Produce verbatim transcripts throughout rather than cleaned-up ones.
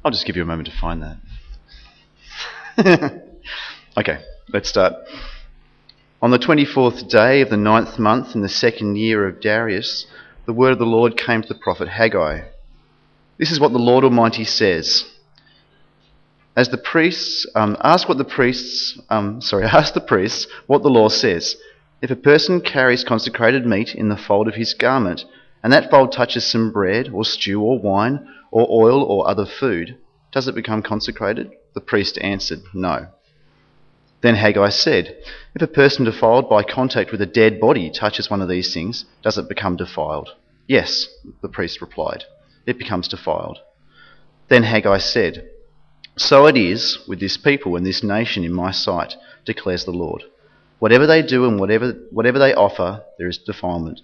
I'll just give you a moment to find that. Okay, let's start. On the twenty-fourth day of the ninth month in the second year of Darius, the word of the Lord came to the prophet Haggai. This is what the Lord Almighty says. As the priests, um, ask what the priests, um, sorry, ask the priests what the law says. If a person carries consecrated meat in the fold of his garment, and that fold touches some bread or stew or wine or oil or other food, does it become consecrated? The priest answered, no. Then Haggai said, if a person defiled by contact with a dead body touches one of these things, does it become defiled? Yes, the priest replied, it becomes defiled. Then Haggai said, so it is with this people and this nation in my sight, declares the Lord. Whatever they do and whatever whatever they offer, there is defilement.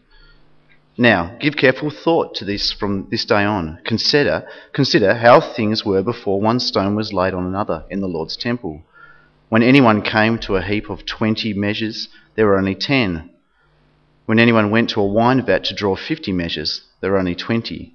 Now, give careful thought to this from this day on. Consider, consider how things were before one stone was laid on another in the Lord's temple. When anyone came to a heap of twenty measures, there were only ten. When anyone went to a wine vat to draw fifty measures, there were only twenty.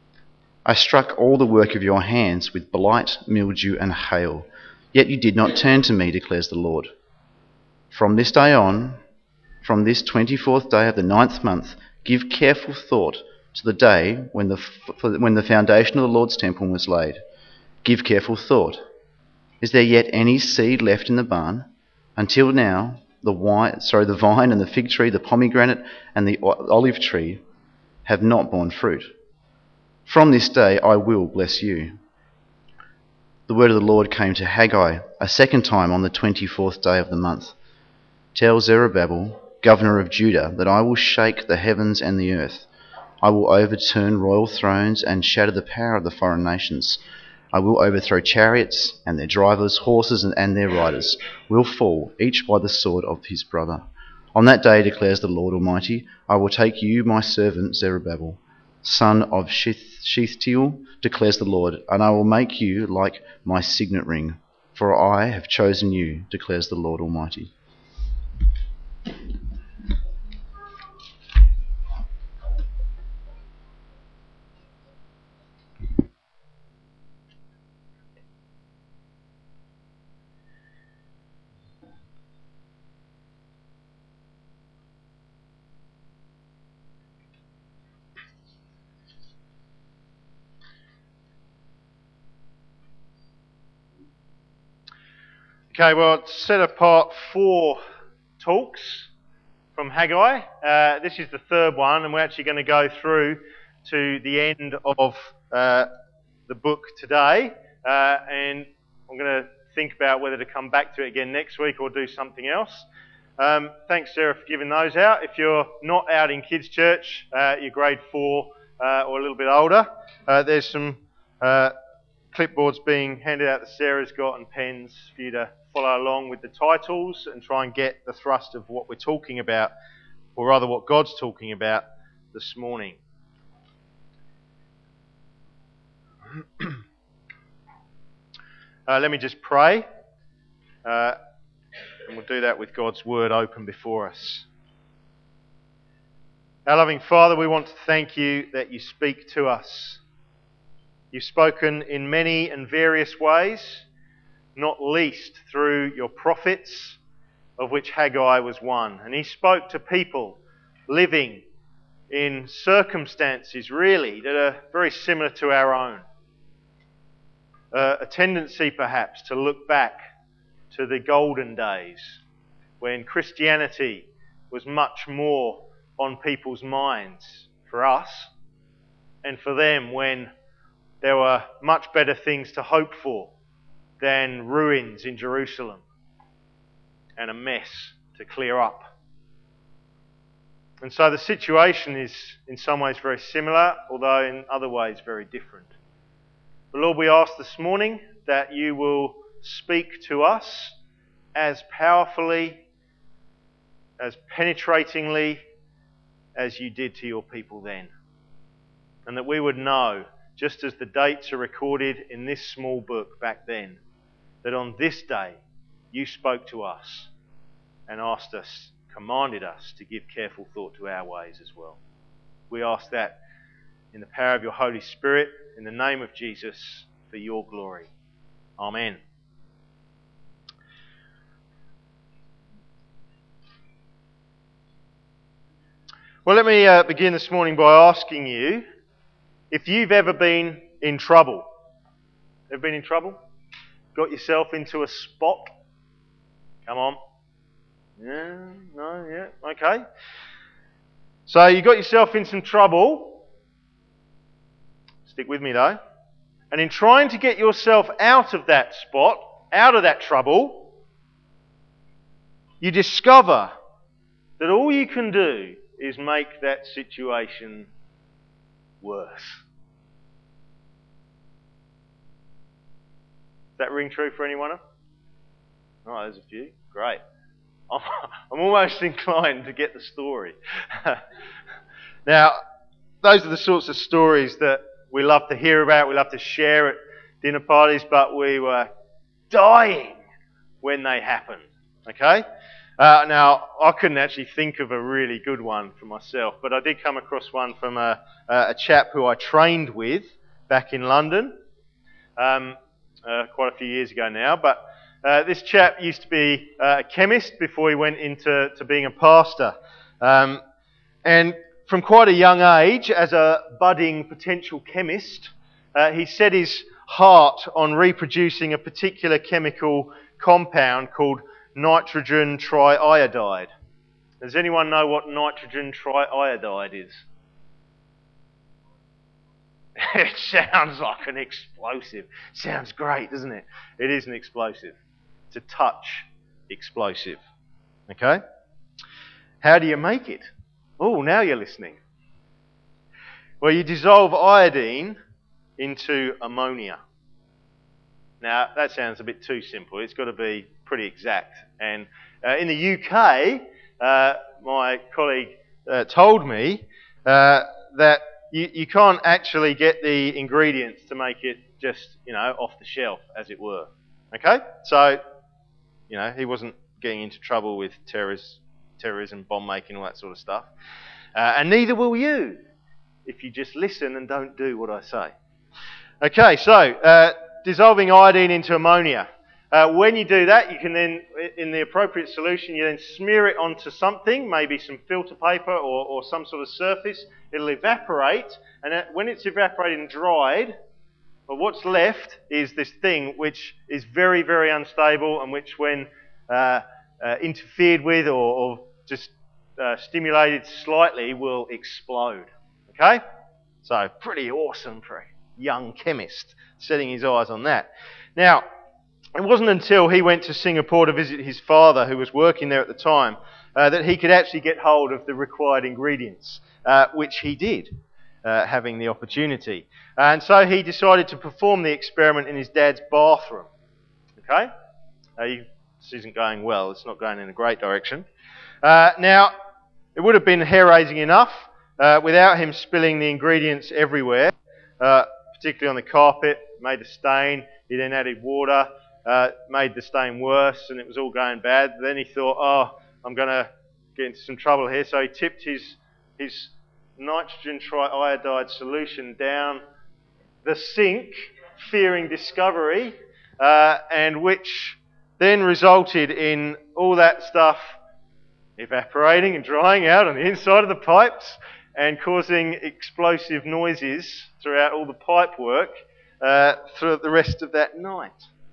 I struck all the work of your hands with blight, mildew, and hail, yet you did not turn to me, declares the Lord. From this day on, from this twenty-fourth day of the ninth month, give careful thought to the day when the when the foundation of the Lord's temple was laid. Give careful thought. Is there yet any seed left in the barn? Until now, the wine, sorry, the vine and the fig tree, the pomegranate and the olive tree have not borne fruit. From this day I will bless you. The word of the Lord came to Haggai a second time on the twenty-fourth day of the month. Tell Zerubbabel, governor of Judah, that I will shake the heavens and the earth. I will overturn royal thrones and shatter the power of the foreign nations. I will overthrow chariots, and their drivers, horses and their riders will fall, each by the sword of his brother. On that day, declares the Lord Almighty, I will take you, my servant Zerubbabel, son of Shealtiel, declares the Lord, and I will make you like my signet ring, for I have chosen you, declares the Lord Almighty. Okay, well, it's set apart four talks from Haggai. Uh, this is the third one, and we're actually going to go through to the end of uh, the book today. Uh, and I'm going to think about whether to come back to it again next week or do something else. Um, thanks, Sarah, for giving those out. If you're not out in kids' church, uh, you're grade four uh, or a little bit older, uh, there's some uh, clipboards being handed out that Sarah's got and pens for you to follow along with the titles and try and get the thrust of what we're talking about, or rather what God's talking about this morning. uh, let me just pray, uh, and we'll do that with God's word open before us. Our loving Father, we want to thank you that you speak to us. You've spoken in many and various ways, not least through your prophets, of which Haggai was one. And he spoke to people living in circumstances, really, that are very similar to our own. Uh, a tendency, perhaps, to look back to the golden days when Christianity was much more on people's minds for us, and for them when there were much better things to hope for than ruins in Jerusalem and a mess to clear up. And so the situation is in some ways very similar, although in other ways very different. But Lord, we ask this morning that you will speak to us as powerfully, as penetratingly as you did to your people then. And that we would know, just as the dates are recorded in this small book back then, that on this day you spoke to us and asked us, commanded us to give careful thought to our ways as well. We ask that in the power of your Holy Spirit, in the name of Jesus. for your glory. Amen. Well, let me uh, begin this morning by asking you if you've ever been in trouble. Ever been in trouble? Got yourself into a spot? Come on. Yeah, no, yeah, okay. So you got yourself in some trouble. Stick with me though. And in trying to get yourself out of that spot, out of that trouble, you discover that all you can do is make that situation worse. Does that ring true for anyone? Oh, there's a few. Great. I'm, I'm almost inclined to get the story. Now, those are the sorts of stories that we love to hear about, we love to share at dinner parties, but we were dying when they happened. Okay? Uh, now, I couldn't actually think of a really good one for myself, but I did come across one from a, a chap who I trained with back in London, um, uh, quite a few years ago now, but Uh, this chap used to be uh, a chemist before he went into to being a pastor. Um, and from quite a young age, as a budding potential chemist, uh, he set his heart on reproducing a particular chemical compound called nitrogen triiodide. Does anyone know what nitrogen triiodide is? It sounds like an explosive. Sounds great, doesn't it? It is an explosive. It's a touch explosive. Okay? How do you make it? Oh, now you're listening. Well, you dissolve iodine into ammonia. Now, that sounds a bit too simple. It's got to be pretty exact. And uh, in the U K, uh, my colleague uh, told me uh, that you, you can't actually get the ingredients to make it just, you know, off the shelf, as it were. Okay? So, you know, he wasn't getting into trouble with terrorist, terrorism, bomb making, all that sort of stuff. Uh, and neither will you if you just listen and don't do what I say. Okay, so uh, dissolving iodine into ammonia. Uh, when you do that, you can then, in the appropriate solution, you then smear it onto something, maybe some filter paper or, or some sort of surface. It'll evaporate, and when it's evaporated and dried, well, what's left is this thing which is very, very unstable and which, when uh, uh, interfered with or, or just uh, stimulated slightly, will explode. Okay? So, pretty awesome for a young chemist setting his eyes on that. Now, it wasn't until he went to Singapore to visit his father, who was working there at the time, uh, that he could actually get hold of the required ingredients, uh, which he did, uh, having the opportunity. And so he decided to perform the experiment in his dad's bathroom. Okay? Uh, you, this isn't going well. It's not going in a great direction. Uh, now, it would have been hair-raising enough uh, without him spilling the ingredients everywhere, uh, particularly on the carpet, made a stain. He then added water. Uh, made the stain worse, and it was all going bad. Then he thought, oh, I'm going to get into some trouble here. So he tipped his his nitrogen triiodide solution down the sink, fearing discovery, uh, and which then resulted in all that stuff evaporating and drying out on the inside of the pipes and causing explosive noises throughout all the pipe work uh, throughout the rest of that night.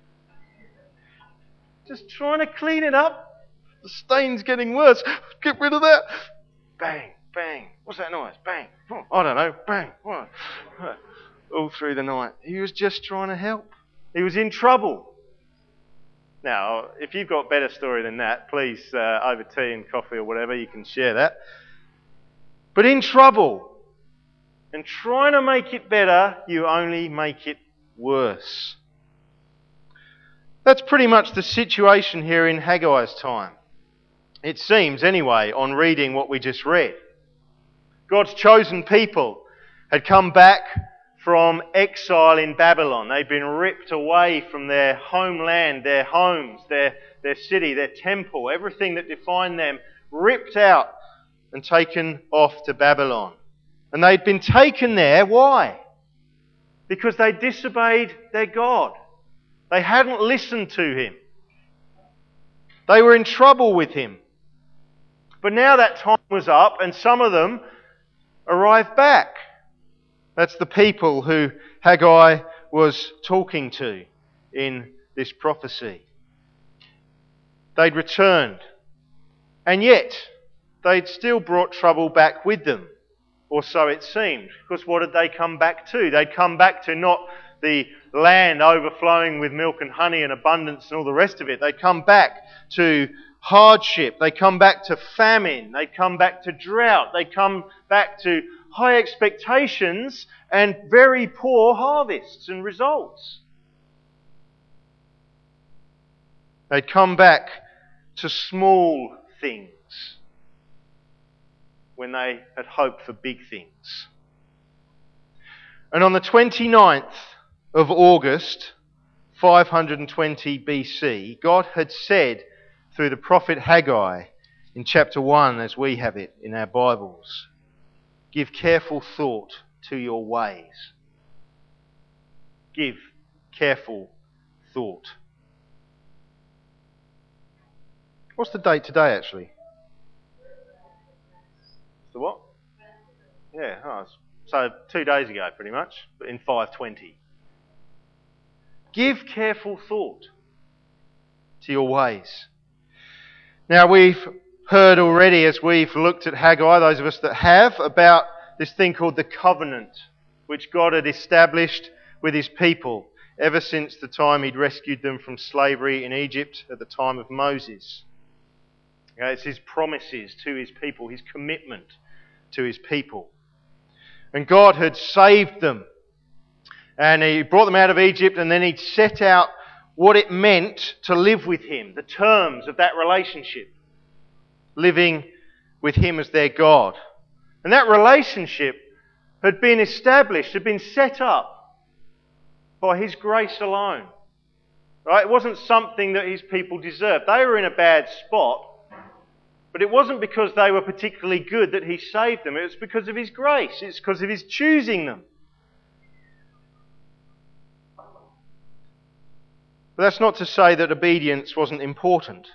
Just trying to clean it up. The stain's getting worse. Get rid of that. Bang, bang. What's that noise? Bang. Oh, I don't know. Bang. What? All through the night. He was just trying to help. He was in trouble. Now, if you've got a better story than that, please, uh, over tea and coffee or whatever, you can share that. But in trouble, and trying to make it better, you only make it worse. That's pretty much the situation here in Haggai's time. It seems, anyway, on reading what we just read. God's chosen people had come back from exile in Babylon. They'd been ripped away from their homeland, their homes, their, their city, their temple, everything that defined them, ripped out and taken off to Babylon. And they'd been taken there, why? because they disobeyed their God. They hadn't listened to him. They were in trouble with him. But now that time was up and some of them arrived back. That's the people who Haggai was talking to in this prophecy. They'd returned. And yet, they'd still brought trouble back with them. Or so it seemed. Because what did they come back to? They'd come back to not the land overflowing with milk and honey and abundance and all the rest of it. They'd come back to hardship. They'd come back to famine. They'd come back to drought. They'd come back to high expectations and very poor harvests and results. They'd come back to small things when they had hoped for big things. And on the twenty-ninth of August, five hundred twenty B C, God had said through the prophet Haggai in chapter one, as we have it in our Bibles, "Give careful thought to your ways." Give careful thought. What's the date today, actually? The what? Yeah, oh, so two days ago, pretty much, but in five twenty. Give careful thought to your ways. Now, we've heard already, as we've looked at Haggai, those of us that have, about this thing called the covenant, which God had established with his people ever since the time he'd rescued them from slavery in Egypt at the time of Moses. Okay, it's his promises to his people, his commitment to his people. And God had saved them. And he brought them out of Egypt, and then he'd set out what it meant to live with him, the terms of that relationship, living with him as their God. And that relationship had been established, had been set up by his grace alone. Right? It wasn't something that his people deserved. They were in a bad spot, but it wasn't because they were particularly good that he saved them. It was because of his grace. It's because of his choosing them. But that's not to say that obedience wasn't important.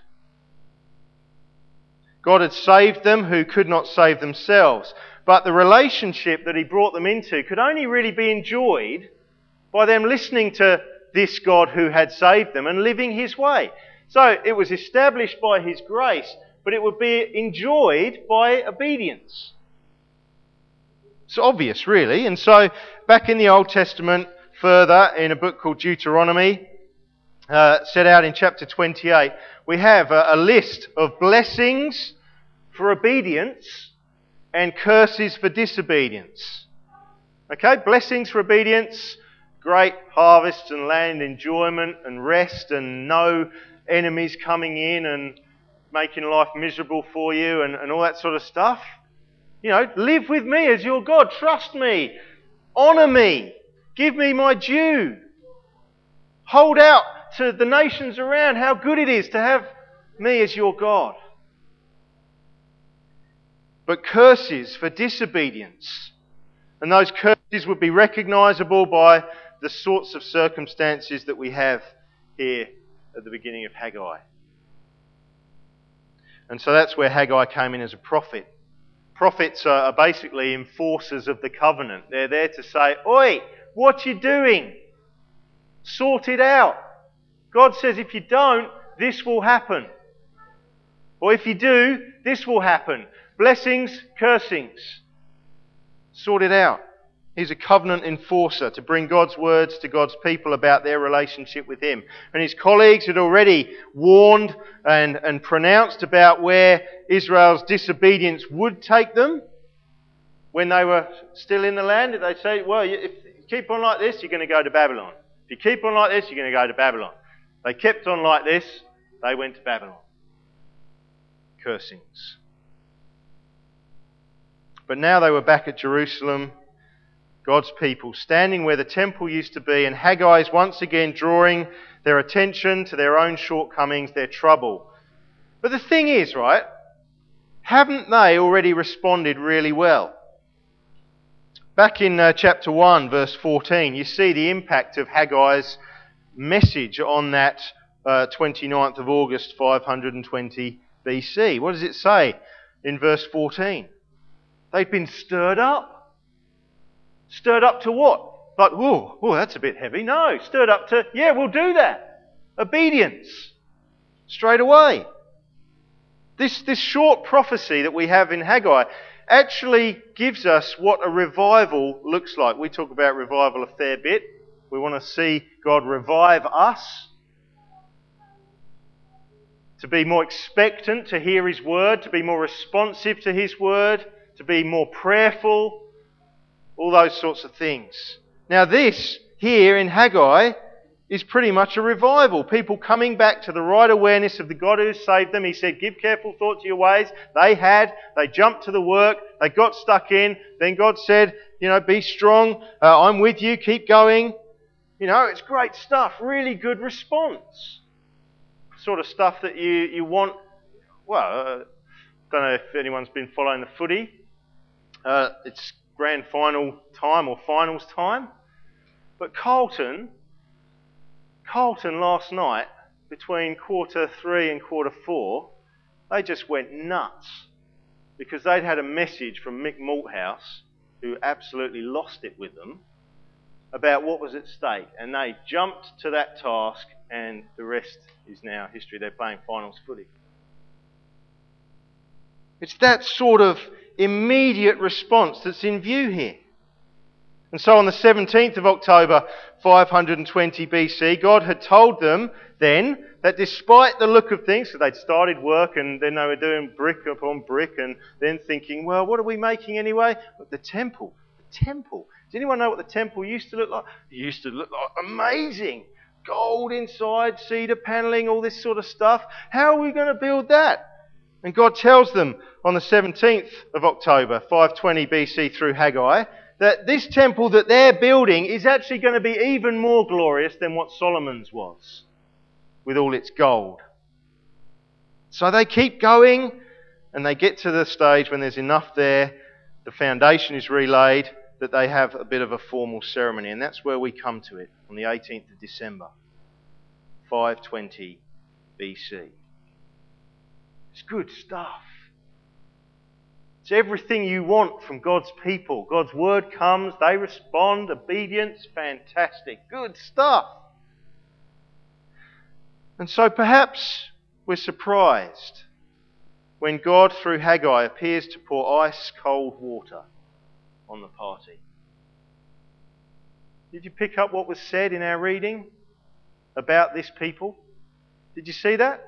God had saved them who could not save themselves. But the relationship that he brought them into could only really be enjoyed by them listening to this God who had saved them and living his way. So it was established by his grace, but it would be enjoyed by obedience. It's obvious, really. And so back in the Old Testament, further in a book called Deuteronomy, Uh, set out in chapter twenty-eight, we have a, a list of blessings for obedience and curses for disobedience. Okay, blessings for obedience, great harvests and land enjoyment and rest and no enemies coming in and making life miserable for you and, and all that sort of stuff. You know, live with me as your God, trust me, honour me, give me my due, hold out to the nations around how good it is to have me as your God. But curses for disobedience. And those curses would be recognisable by the sorts of circumstances that we have here at the beginning of Haggai. And so that's where Haggai came in as a prophet. Prophets are basically enforcers of the covenant. They're there to say, "Oi, what you doing? Sort it out. God says if you don't, this will happen. Or if you do, this will happen. Blessings, cursings. Sort it out." He's a covenant enforcer to bring God's words to God's people about their relationship with him. And his colleagues had already warned and, and pronounced about where Israel's disobedience would take them when they were still in the land. They'd say, well, if you keep on like this, you're going to go to Babylon. If you keep on like this, you're going to go to Babylon. They kept on like this, they went to Babylon. Cursings. But now they were back at Jerusalem, God's people, standing where the temple used to be, and Haggai is once again drawing their attention to their own shortcomings, their trouble. But the thing is, right, haven't they already responded really well? Back in uh, chapter one, verse fourteen, you see the impact of Haggai's message on that uh, twenty-ninth of August, five hundred twenty B C. What does it say in verse fourteen? They'd been stirred up. Stirred up to what? Like, whoa, whoa, that's a bit heavy. No, stirred up to, yeah, we'll do that. Obedience. Straight away. This, this short prophecy that we have in Haggai actually gives us what a revival looks like. We talk about revival a fair bit. We want to see God revive us, to be more expectant to hear His word, to be more responsive to His word, to be more prayerful, all those sorts of things. Now this, here in Haggai, is pretty much a revival. People coming back to the right awareness of the God who saved them. He said, give careful thought to your ways. They had. They jumped to the work. They got stuck in. Then God said, you know, be strong. Uh, I'm with you. Keep going. You know, it's great stuff. Really good response. Sort of stuff that you, you want. Well, I uh, don't know if anyone's been following the footy. Uh, it's grand final time or finals time. But Carlton... Carlton last night, between quarter three and quarter four, they just went nuts because they'd had a message from Mick Malthouse, who absolutely lost it with them, about what was at stake. And they jumped to that task, and the rest is now history. They're playing finals footy. It's that sort of immediate response that's in view here. And so on the seventeenth of October, five hundred twenty B C, God had told them then that despite the look of things, so they'd started work and then they were doing brick upon brick and then thinking, well, what are we making anyway? The temple. The temple. Does anyone know what the temple used to look like? It used to look like amazing. Gold inside, cedar panelling, all this sort of stuff. How are we going to build that? And God tells them on the seventeenth of October, five twenty B C through Haggai, that this temple that they're building is actually going to be even more glorious than what Solomon's was, with all its gold. So they keep going, and they get to the stage when there's enough there, the foundation is relaid, that they have a bit of a formal ceremony. And that's where we come to it, on the eighteenth of December, five twenty B C. It's good stuff. It's everything you want from God's people. God's word comes, they respond, obedience, fantastic, good stuff. And so perhaps we're surprised when God, through Haggai, appears to pour ice-cold water on the party. Did you pick up what was said in our reading about this people? Did you see that?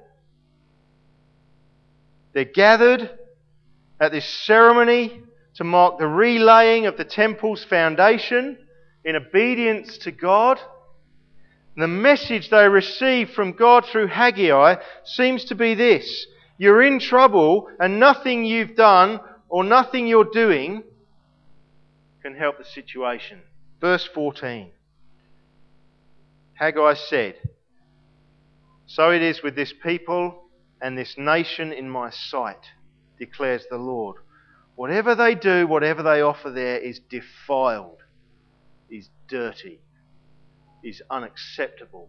They're gathered at this ceremony to mark the relaying of the temple's foundation in obedience to God. And the message they receive from God through Haggai seems to be this: you're in trouble and nothing you've done or nothing you're doing can help the situation. Verse fourteen. Haggai said, so it is with this people and this nation in my sight, declares the Lord. Whatever they do, whatever they offer there is defiled, is dirty, is unacceptable.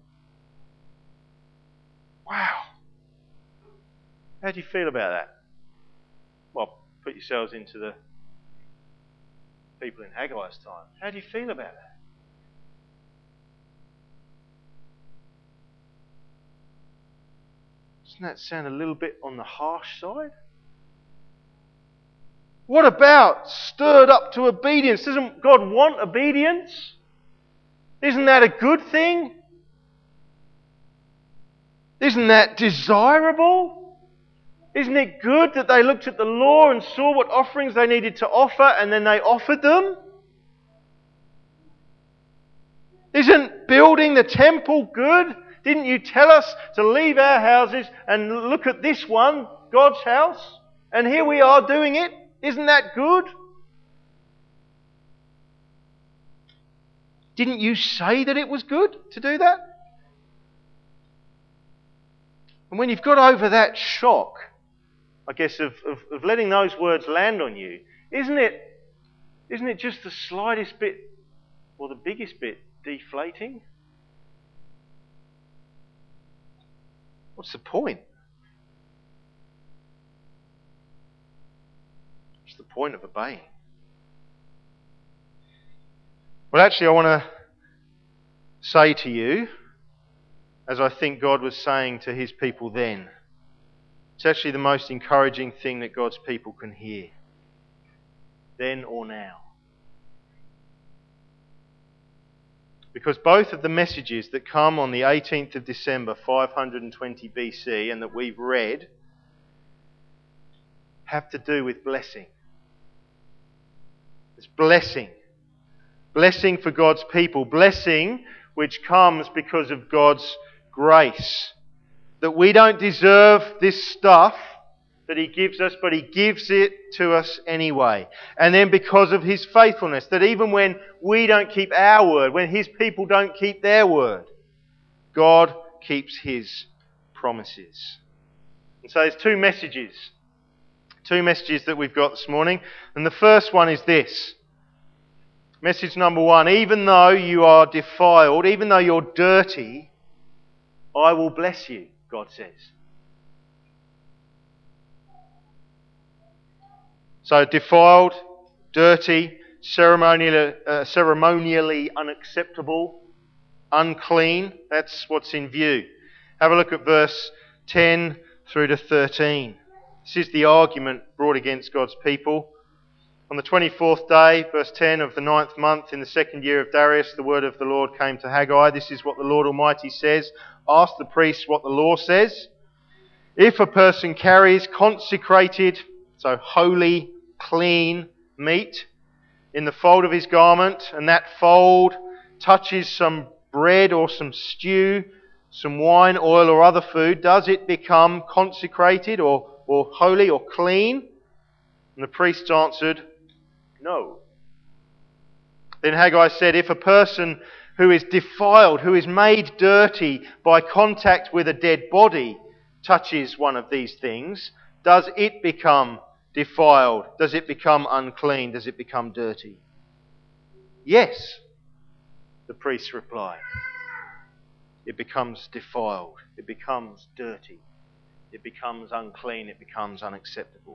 Wow. How do you feel about that? Well, put yourselves into the people in Haggai's time. How do you feel about that? Doesn't that sound a little bit on the harsh side? What about stirred up to obedience? Doesn't God want obedience? Isn't that a good thing? Isn't that desirable? Isn't it good that they looked at the law and saw what offerings they needed to offer and then they offered them? Isn't building the temple good? Didn't you tell us to leave our houses and look at this one, God's house? And here we are doing it. Isn't that good? Didn't you say that it was good to do that? And when you've got over that shock, I guess, of, of, of letting those words land on you, isn't it, isn't it just the slightest bit, or the biggest bit, deflating? What's the point? What's the point of obeying? Well, actually, I want to say to you, as I think God was saying to his people then, it's actually the most encouraging thing that God's people can hear, then or now. Because both of the messages that come on the eighteenth of December five hundred twenty B C and that we've read have to do with blessing. It's blessing. Blessing for God's people. Blessing which comes because of God's grace. That we don't deserve this stuff that he gives us, but he gives it to us anyway. And then because of his faithfulness, that even when we don't keep our word, when his people don't keep their word, God keeps his promises. And so there's two messages. Two messages that we've got this morning. And the first one is this. Message number one, even though you are defiled, even though you're dirty, I will bless you, God says. So defiled, dirty, ceremonially, uh, ceremonially unacceptable, unclean, that's what's in view. Have a look at verse ten through to thirteen. This is the argument brought against God's people. On the twenty-fourth day, verse ten of the ninth month, in the second year of Darius, the word of the Lord came to Haggai. This is what the Lord Almighty says. Ask the priests what the law says. If a person carries consecrated, so holy, clean meat in the fold of his garment, and that fold touches some bread or some stew, some wine, oil or other food, does it become consecrated or, or holy or clean? And the priests answered, no. Then Haggai said, if a person who is defiled, who is made dirty by contact with a dead body, touches one of these things, does it become defiled? Does it become unclean? Does it become dirty? Yes, the priests replied. It becomes defiled. It becomes dirty. It becomes unclean. It becomes unacceptable.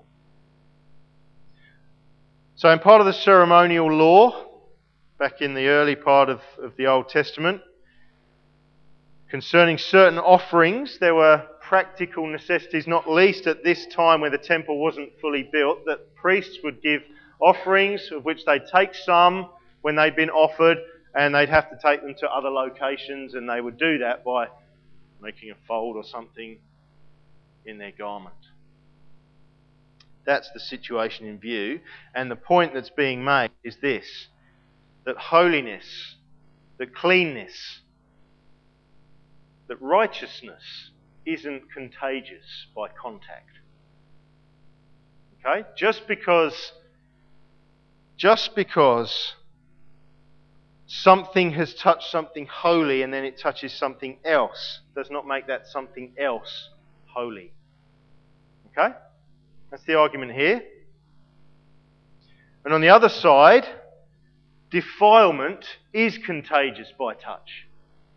So in part of the ceremonial law, back in the early part of, of the Old Testament, concerning certain offerings, there were practical necessities, not least at this time where the temple wasn't fully built, that priests would give offerings of which they'd take some when they'd been offered, and they'd have to take them to other locations, and they would do that by making a fold or something in their garment. That's the situation in view, and the point that's being made is this, that holiness, that cleanness, that righteousness isn't contagious by contact. Okay? Just because, just because something has touched something holy and then it touches something else does not make that something else holy. Okay? That's the argument here. And on the other side, defilement is contagious by touch.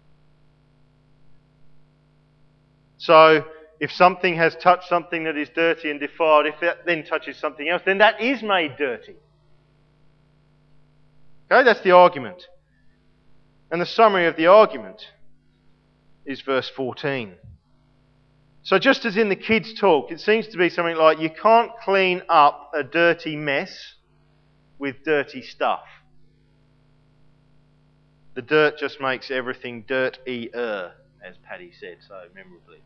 So, if something has touched something that is dirty and defiled, if that then touches something else, then that is made dirty. Okay, that's the argument. And the summary of the argument is verse fourteen. So just as in the kids' talk, it seems to be something like, you can't clean up a dirty mess with dirty stuff. The dirt just makes everything dirt-y-er, as Paddy said so memorably.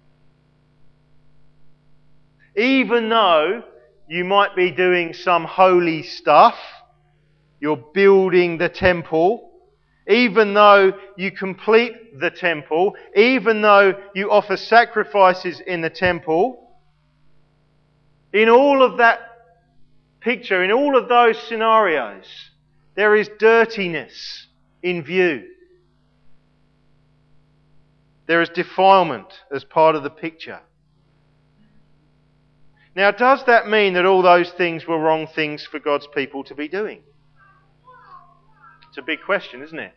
Even though you might be doing some holy stuff, you're building the temple, even though you complete the temple, even though you offer sacrifices in the temple, in all of that picture, in all of those scenarios, there is dirtiness in view. There is defilement as part of the picture. Now, does that mean that all those things were wrong things for God's people to be doing? It's a big question, isn't it?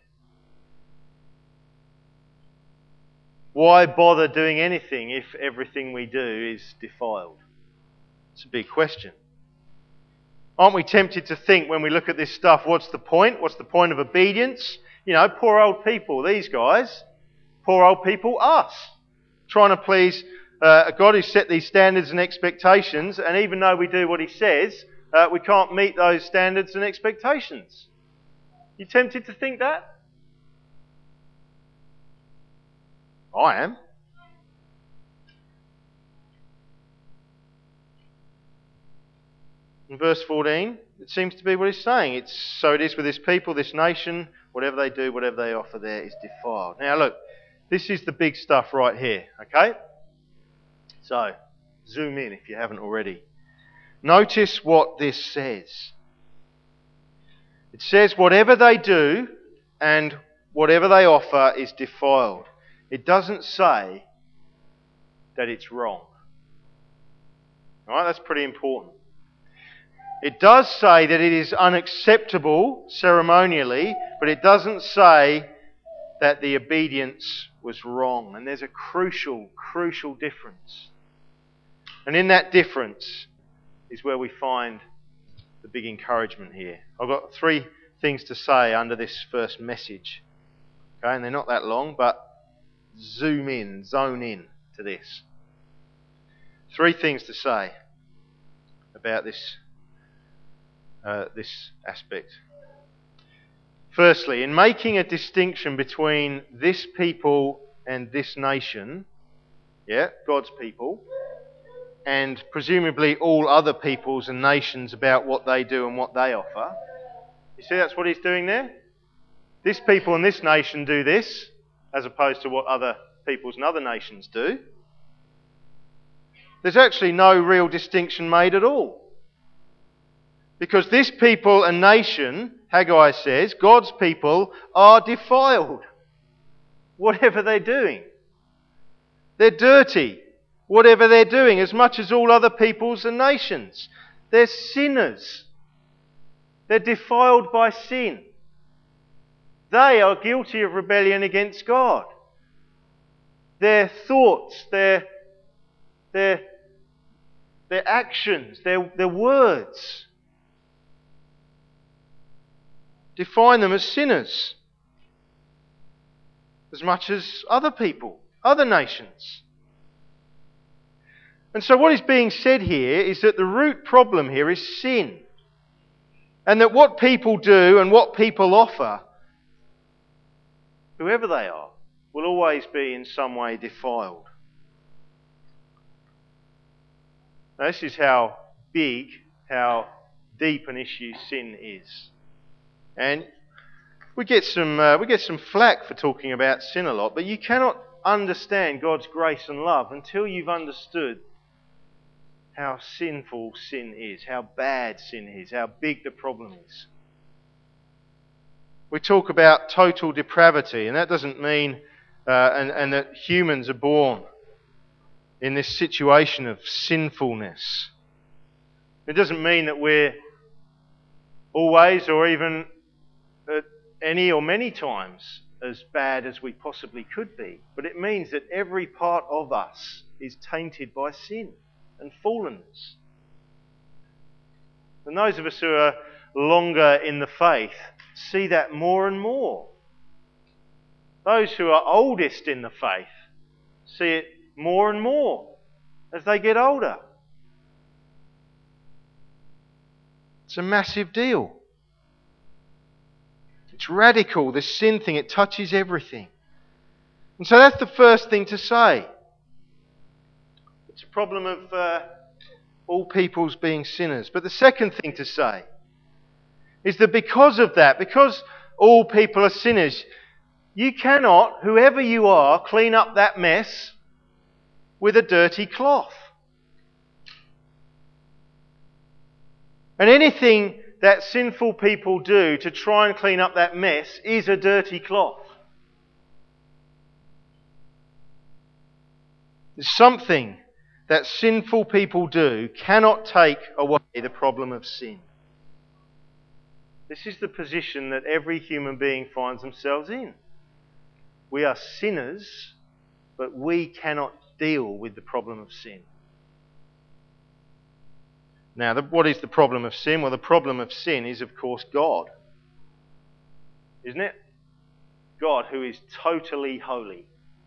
Why bother doing anything if everything we do is defiled? It's a big question. Aren't we tempted to think when we look at this stuff, what's the point? What's the point of obedience? You know, poor old people, these guys. Poor old people, us. Trying to please uh, a God who set these standards and expectations, and even though we do what he says, uh, we can't meet those standards and expectations. You tempted to think that? I am. In verse fourteen, it seems to be what he's saying. It's so it is with this people, this nation, whatever they do, whatever they offer there is defiled. Now look, this is the big stuff right here, okay? So, zoom in if you haven't already. Notice what this says. It says whatever they do and whatever they offer is defiled. It doesn't say that it's wrong. Alright, that's pretty important. It does say that it is unacceptable ceremonially, but it doesn't say that the obedience was wrong. And there's a crucial, crucial difference. And in that difference is where we find the big encouragement here. I've got three things to say under this first message. Okay, and they're not that long, but zoom in, zone in to this. Three things to say about this Uh, this aspect. Firstly, in making a distinction between this people and this nation, yeah, God's people, and presumably all other peoples and nations about what they do and what they offer, you see that's what he's doing there? This people and this nation do this, as opposed to what other peoples and other nations do. There's actually no real distinction made at all. Because this people and nation, Haggai says, God's people are defiled. Whatever they're doing. They're dirty. Whatever they're doing, as much as all other peoples and nations. They're sinners. They're defiled by sin. They are guilty of rebellion against God. Their thoughts, their, their, their actions, their, their words define them as sinners, as much as other people, other nations. And so what is being said here is that the root problem here is sin. And that what people do and what people offer, whoever they are, will always be in some way defiled. Now, this is how big, how deep an issue sin is. And we get some uh, we get some flack for talking about sin a lot, but you cannot understand God's grace and love until you've understood how sinful sin is, how bad sin is, how big the problem is. We talk about total depravity, and that doesn't mean uh, and, and that humans are born in this situation of sinfulness. It doesn't mean that we're always or even at any or many times as bad as we possibly could be. But it means that every part of us is tainted by sin and fallenness. And those of us who are longer in the faith see that more and more. Those who are oldest in the faith see it more and more as they get older. It's a massive deal. It's radical, this sin thing. It touches everything. And so that's the first thing to say. It's a problem of uh, all peoples being sinners. But the second thing to say is that because of that, because all people are sinners, you cannot, whoever you are, clean up that mess with a dirty cloth. And anything that sinful people do to try and clean up that mess is a dirty cloth. Something that sinful people do cannot take away the problem of sin. This is the position that every human being finds themselves in. We are sinners, but we cannot deal with the problem of sin. Now, the, what is the problem of sin? Well, the problem of sin is, of course, God. Isn't it? God, who is totally holy.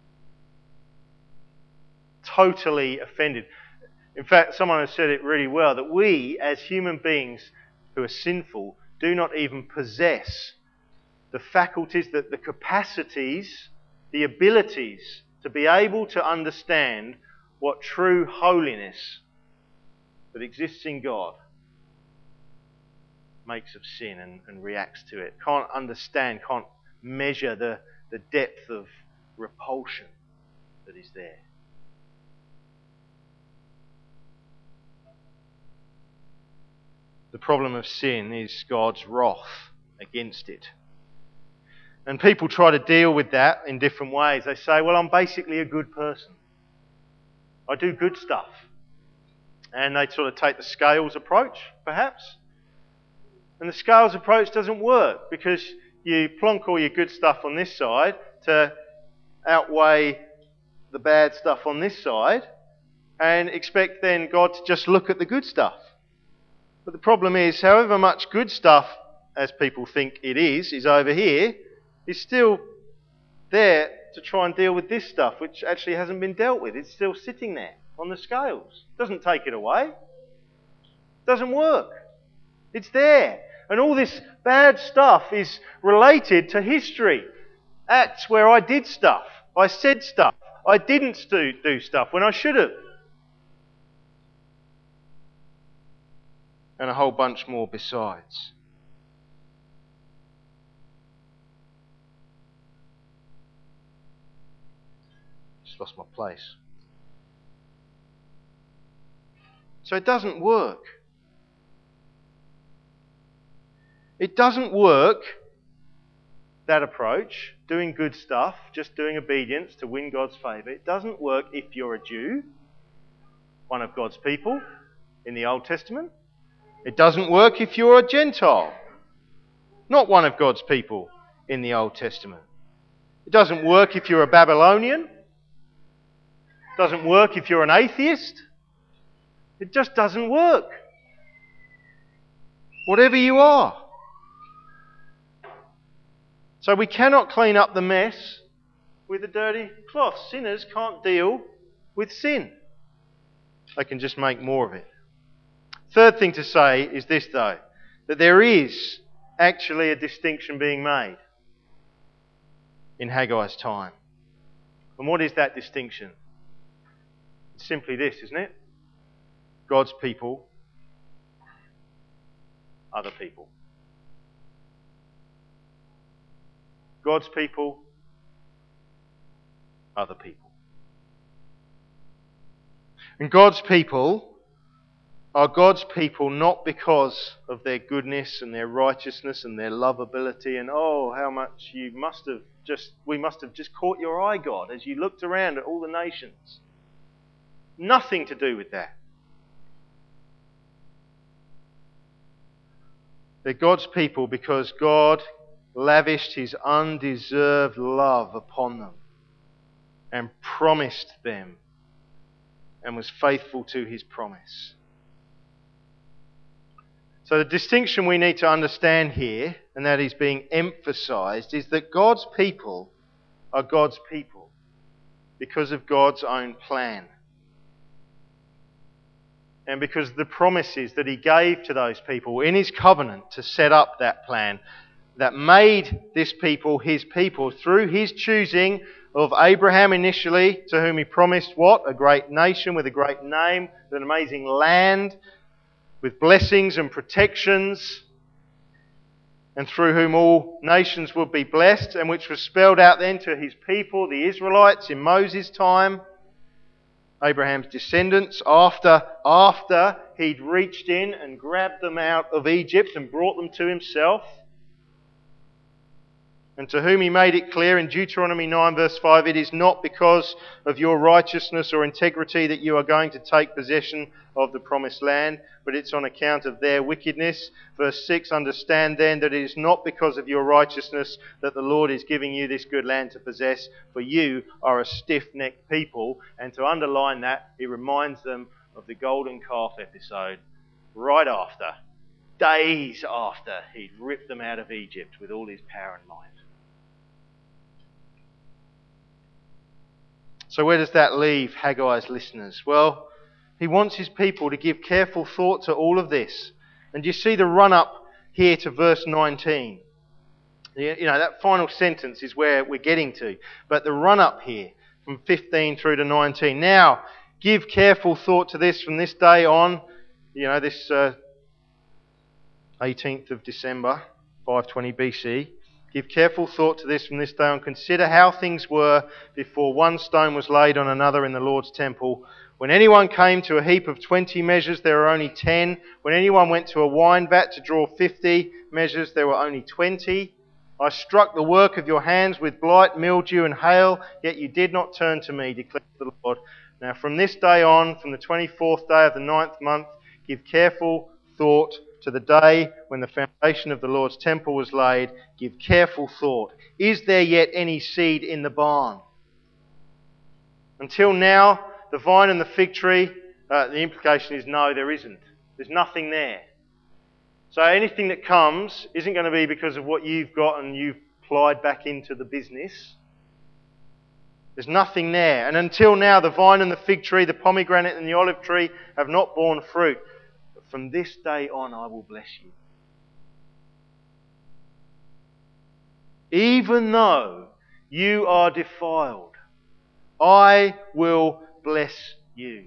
Totally offended. In fact, someone has said it really well, that we, as human beings who are sinful, do not even possess the faculties, the, the capacities, the abilities to be able to understand what true holiness that exists in God makes of sin and, and reacts to it. Can't understand, can't measure the, the depth of repulsion that is there. The problem of sin is God's wrath against it. And people try to deal with that in different ways. They say, well, I'm basically a good person. I do good stuff. And they sort of take the scales approach, perhaps. And the scales approach doesn't work because you plonk all your good stuff on this side to outweigh the bad stuff on this side and expect then God to just look at the good stuff. But the problem is, however much good stuff, as people think it is, is over here, is still there to try and deal with this stuff, which actually hasn't been dealt with. It's still sitting there on the scales. Doesn't take it away. Doesn't work. It's there. And all this bad stuff is related to history. Acts where I did stuff. I said stuff. I didn't do, do stuff when I should have. And a whole bunch more besides. Just lost my place. So it doesn't work. It doesn't work, that approach, doing good stuff, just doing obedience to win God's favour. It doesn't work if you're a Jew, one of God's people in the Old Testament. It doesn't work if you're a Gentile, not one of God's people in the Old Testament. It doesn't work if you're a Babylonian. It doesn't work if you're an atheist. It just doesn't work. Whatever you are. So we cannot clean up the mess with a dirty cloth. Sinners can't deal with sin. They can just make more of it. Third thing to say is this, though, that there is actually a distinction being made in Haggai's time. And what is that distinction? It's simply this, isn't it? God's people, other people. God's people, other people. And God's people are God's people not because of their goodness and their righteousness and their lovability and oh, how much you must have just, we must have just caught your eye, God, as you looked around at all the nations. Nothing to do with that. They're God's people because God lavished His undeserved love upon them and promised them and was faithful to His promise. So the distinction we need to understand here, and that is being emphasised, is that God's people are God's people because of God's own plan. And because of the promises that He gave to those people in His covenant to set up that plan that made this people His people through His choosing of Abraham initially, to whom He promised what? A great nation with a great name, with an amazing land, with blessings and protections, and through whom all nations would be blessed, and which was spelled out then to His people, the Israelites, in Moses' time. Abraham's descendants, after, after he'd reached in and grabbed them out of Egypt and brought them to himself. And to whom he made it clear in Deuteronomy nine verse five, it is not because of your righteousness or integrity that you are going to take possession of the promised land, but it's on account of their wickedness. Verse six, understand then that it is not because of your righteousness that the Lord is giving you this good land to possess, for you are a stiff-necked people. And to underline that, he reminds them of the golden calf episode right after, days after he'd ripped them out of Egypt with all his power and might. So where does that leave Haggai's listeners? Well, he wants his people to give careful thought to all of this. And you see the run-up here to verse nineteen. You know, that final sentence is where we're getting to. But the run-up here, from fifteen through to nineteen. Now, give careful thought to this from this day on. You know, this uh, eighteenth of December, five twenty B C. Give careful thought to this from this day on. Consider how things were before one stone was laid on another in the Lord's temple. When anyone came to a heap of twenty measures, there were only ten. When anyone went to a wine vat to draw fifty measures, there were only twenty. I struck the work of your hands with blight, mildew and hail, yet you did not turn to me, declares the Lord. Now from this day on, from the twenty-fourth day of the ninth month, give careful thought to the day when the foundation of the Lord's temple was laid. Give careful thought. Is there yet any seed in the barn? Until now, the vine and the fig tree, uh, the implication is no, there isn't. There's nothing there. So anything that comes isn't going to be because of what you've got and you've applied back into the business. There's nothing there. And until now, the vine and the fig tree, the pomegranate and the olive tree have not borne fruit. But from this day on, I will bless you. Even though you are defiled, I will bless you.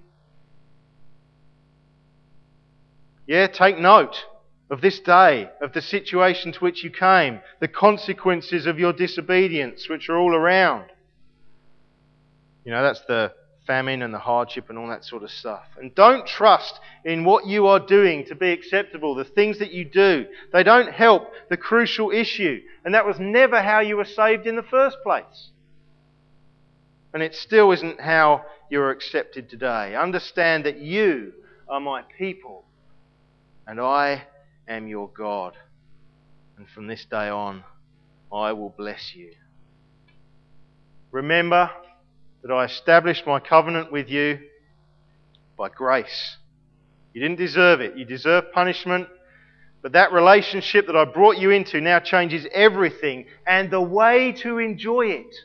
Yeah, take note of this day, of the situation to which you came, the consequences of your disobedience, which are all around. You know, that's the famine and the hardship and all that sort of stuff. And don't trust in what you are doing to be acceptable. The things that you do, they don't help the crucial issue. And that was never how you were saved in the first place. And it still isn't how you're accepted today. Understand that you are my people and I am your God. And from this day on, I will bless you. Remember that I established my covenant with you by grace. You didn't deserve it. You deserve punishment. But that relationship that I brought you into now changes everything. And the way to enjoy it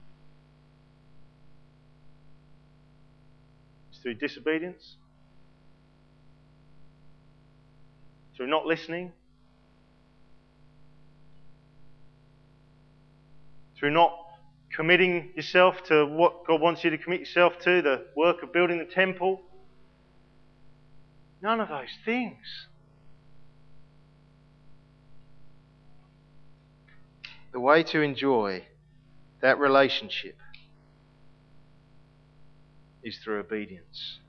is through disobedience, through not listening, through not committing yourself to what God wants you to commit yourself to, the work of building the temple. None of those things. The way to enjoy that relationship is through obedience.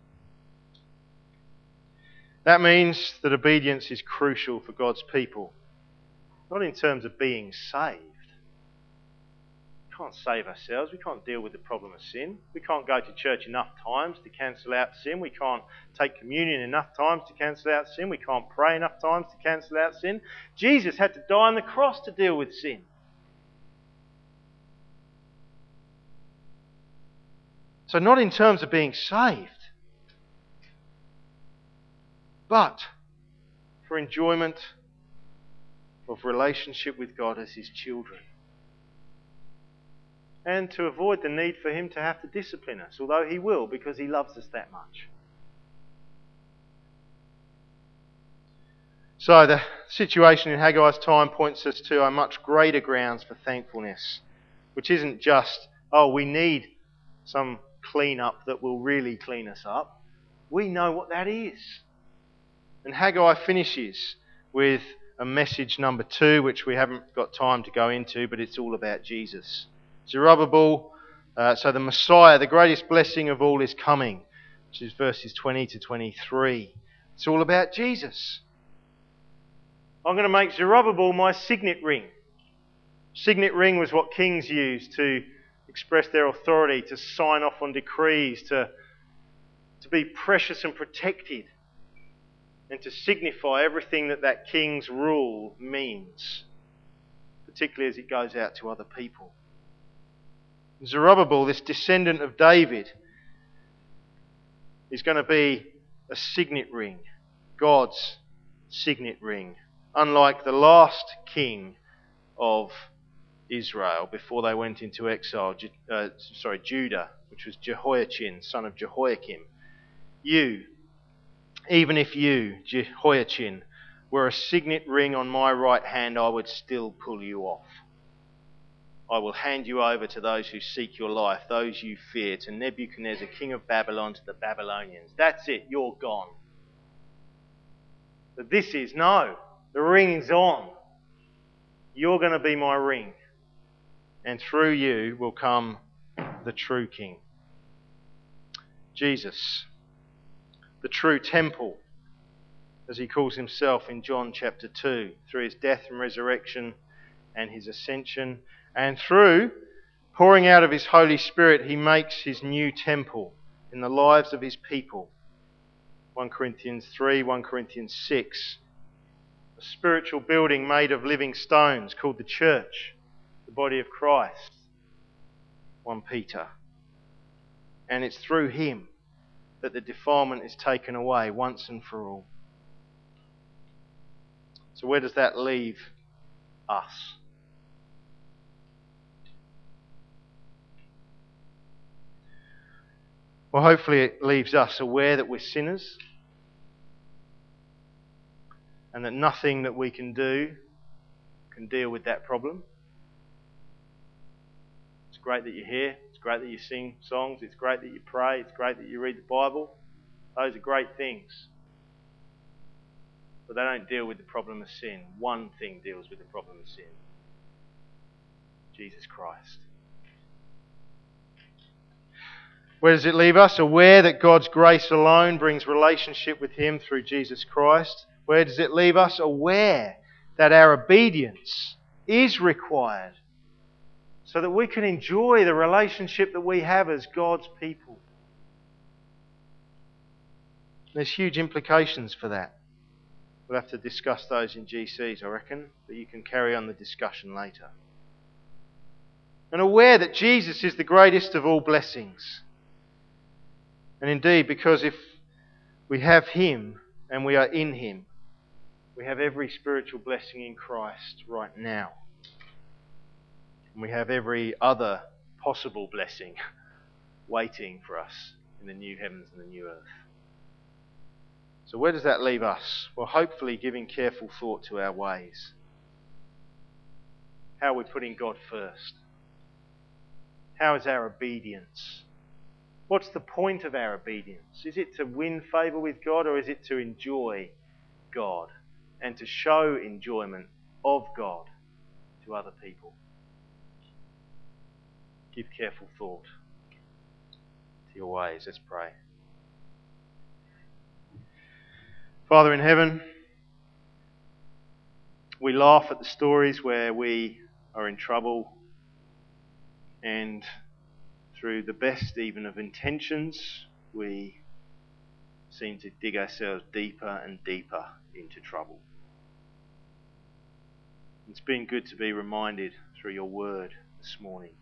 That means that obedience is crucial for God's people. Not in terms of being saved. We can't save ourselves. We can't deal with the problem of sin. We can't go to church enough times to cancel out sin. We can't take communion enough times to cancel out sin. We can't pray enough times to cancel out sin. Jesus had to die on the cross to deal with sin. So not in terms of being saved, but for enjoyment of relationship with God as His children. And to avoid the need for Him to have to discipline us, although He will, because He loves us that much. So the situation in Haggai's time points us to a much greater grounds for thankfulness, which isn't just, oh, we need some clean-up that will really clean us up. We know what that is. And Haggai finishes with a message number two, which we haven't got time to go into, but it's all about Jesus. Zerubbabel, uh, so the Messiah, the greatest blessing of all, is coming, which is verses twenty to twenty-three. It's all about Jesus. I'm going to make Zerubbabel my signet ring. Signet ring was what kings used to express their authority, to sign off on decrees, to, to be precious and protected, and to signify everything that that king's rule means, particularly as it goes out to other people. Zerubbabel, this descendant of David, is going to be a signet ring, God's signet ring, unlike the last king of Israel before they went into exile, uh, sorry, Judah, which was Jehoiachin, son of Jehoiakim. You, even if you, Jehoiachin, were a signet ring on my right hand, I would still pull you off. I will hand you over to those who seek your life, those you fear, to Nebuchadnezzar, king of Babylon, to the Babylonians. That's it, you're gone. But this is, no, the ring's on. You're going to be my ring. And through you will come the true king. Jesus, the true temple, as he calls himself in John chapter two, through his death and resurrection and his ascension, and through pouring out of his Holy Spirit, he makes his new temple in the lives of his people. First Corinthians three, First Corinthians six. A spiritual building made of living stones called the church, the body of Christ. First Peter. And it's through him that the defilement is taken away once and for all. So where does that leave us? Well, hopefully it leaves us aware that we're sinners and that nothing that we can do can deal with that problem. It's great that you're here. It's great that you sing songs. It's great that you pray. It's great that you read the Bible. Those are great things. But they don't deal with the problem of sin. One thing deals with the problem of sin. Jesus Christ. Where does it leave us? Aware that God's grace alone brings relationship with him through Jesus Christ. Where does it leave us? Aware that our obedience is required so that we can enjoy the relationship that we have as God's people. There's huge implications for that. We'll have to discuss those in G Cs, I reckon, but you can carry on the discussion later. And aware that Jesus is the greatest of all blessings. And indeed, because if we have him and we are in him, we have every spiritual blessing in Christ right now. And we have every other possible blessing waiting for us in the new heavens and the new earth. So where does that leave us? Well, hopefully giving careful thought to our ways. How are we putting God first? How is our obedience? What's the point of our obedience? Is it to win favour with God, or is it to enjoy God and to show enjoyment of God to other people? Give careful thought to your ways. Let's pray. Father in heaven, we laugh at the stories where we are in trouble, and through the best even of intentions, we seem to dig ourselves deeper and deeper into trouble. It's been good to be reminded through your word this morning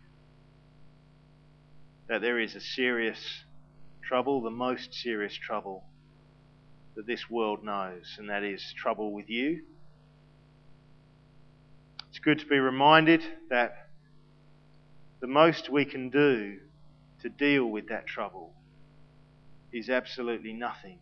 that there is a serious trouble, the most serious trouble that this world knows, and that is trouble with you. It's good to be reminded that the most we can do to deal with that trouble is absolutely nothing,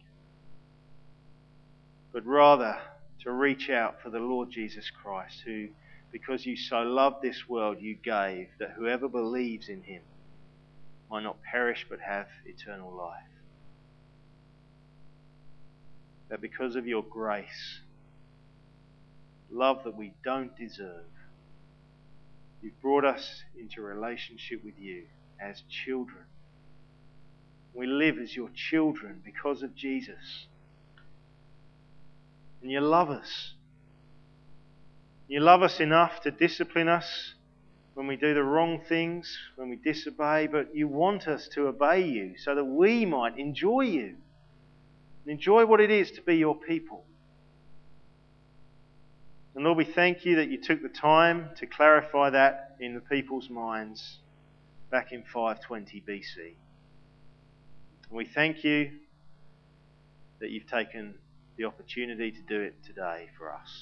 but rather to reach out for the Lord Jesus Christ, who, because you so loved this world, you gave that whoever believes in him might not perish but have eternal life. That because of your grace, love that we don't deserve, you've brought us into relationship with you as children. We live as your children because of Jesus. And you love us. You love us enough to discipline us when we do the wrong things, when we disobey, but you want us to obey you so that we might enjoy you. Enjoy what it is to be your people. And Lord, we thank you that you took the time to clarify that in the people's minds back in five twenty B C. And we thank you that you've taken the opportunity to do it today for us.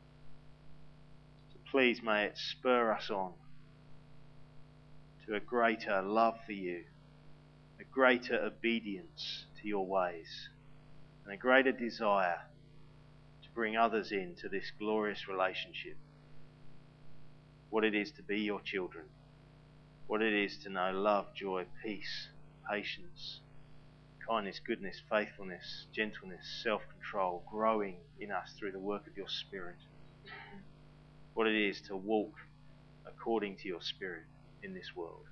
So please may it spur us on to a greater love for you, a greater obedience to your ways, and a greater desire to bring others into this glorious relationship. What it is to be your children, what it is to know love, joy, peace, patience, kindness, goodness, faithfulness, gentleness, self-control, growing in us through the work of your Spirit. What it is to walk according to your Spirit in this world.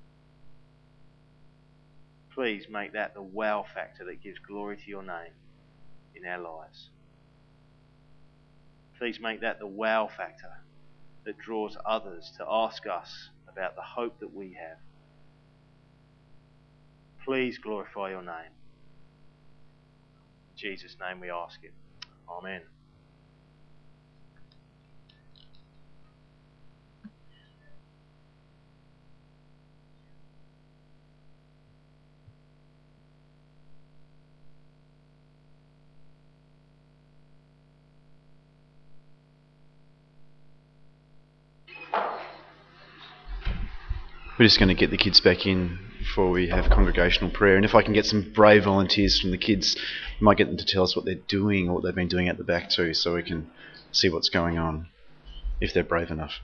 Please make that the wow factor that gives glory to your name in our lives. Please make that the wow factor that draws others to ask us about the hope that we have. Please glorify your name. In Jesus' name we ask it. Amen. We're just going to get the kids back in before we have congregational prayer. And if I can get some brave volunteers from the kids, we might get them to tell us what they're doing or what they've been doing at the back too, so we can see what's going on, if they're brave enough.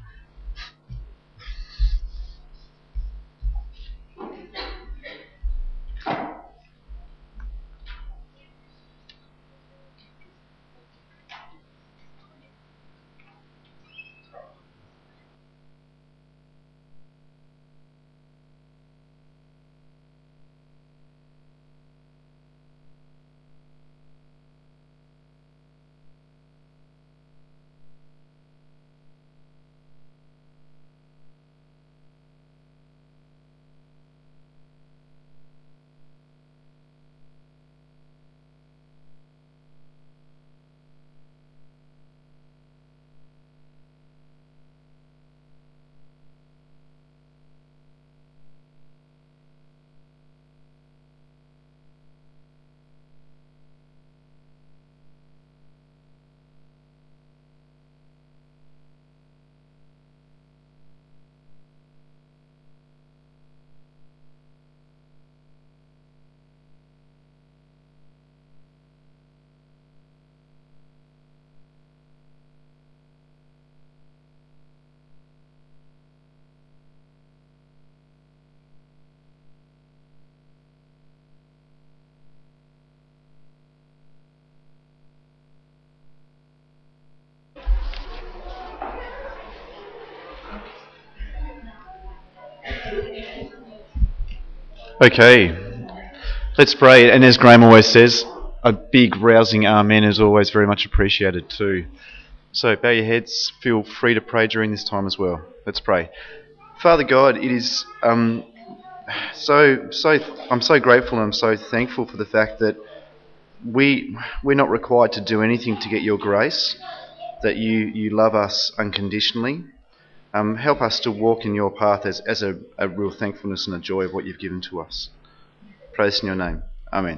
Okay, let's pray. And as Graham always says, a big rousing amen is always very much appreciated too. So bow your heads, feel free to pray during this time as well. Let's pray. Father God, it is um, so so. I'm so grateful and I'm so thankful for the fact that we we're not required to do anything to get your grace. That you you love us unconditionally. Um, help us to walk in your path as, as a, a real thankfulness and a joy of what you've given to us. Praise in your name. Amen.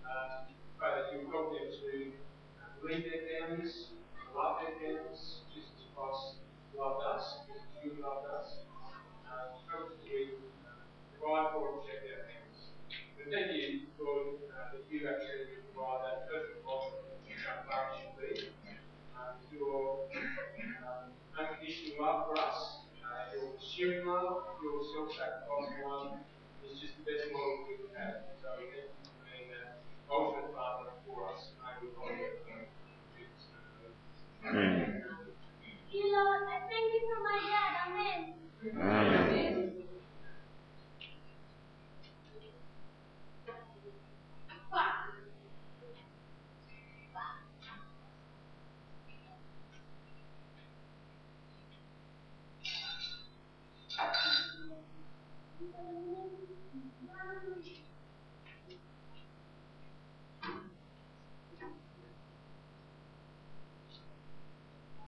Um, pray that you will help them to lead their families, love their families, just as Christ loved us, just as you loved us. Um, help us to be, uh, provide for and protect our families. But thank you, Lord, uh, that you actually provide that perfect model of how far it should be. Um, your um, unconditional love for us, uh, your sharing love, your self-sacrificing love is just the best model we could have. So we thank you for being that ultimate Father for us. May we follow you. Mm. Dear Lord, I thank you for my dad. Amen. Amen.